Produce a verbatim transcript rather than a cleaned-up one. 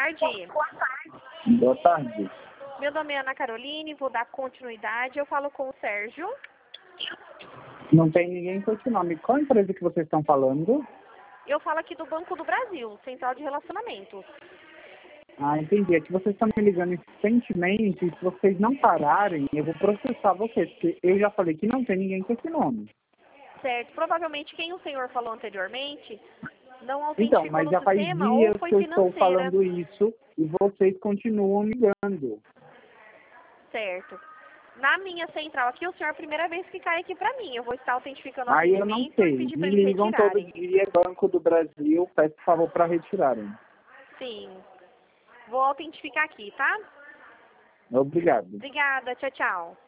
tarde. Boa tarde. Meu nome é Ana Caroline, vou dar continuidade. Eu falo com o Sérgio. Não tem ninguém com esse nome. Qual empresa que vocês estão falando? Eu falo aqui do Banco do Brasil, Central de Relacionamentos. Ah, entendi. É que vocês estão me ligando insistentemente e se vocês não pararem, eu vou processar vocês, porque eu já falei que não tem ninguém com esse nome. Certo. Provavelmente quem o senhor falou anteriormente não autenticou Então, mas no já faz sistema ou dias foi que eu estou financeira. falando isso e vocês continuam me ligando. Certo. Na minha central aqui, o senhor é a primeira vez que cai aqui pra mim. Eu vou estar autentificando o Aí eu não atendimento e sei. pedir pra Me eles ligam todo retirarem. dia, Banco do Brasil, peço por favor para retirarem. Sim. Vou autentificar aqui, tá? Obrigado. Obrigada. Tchau, tchau.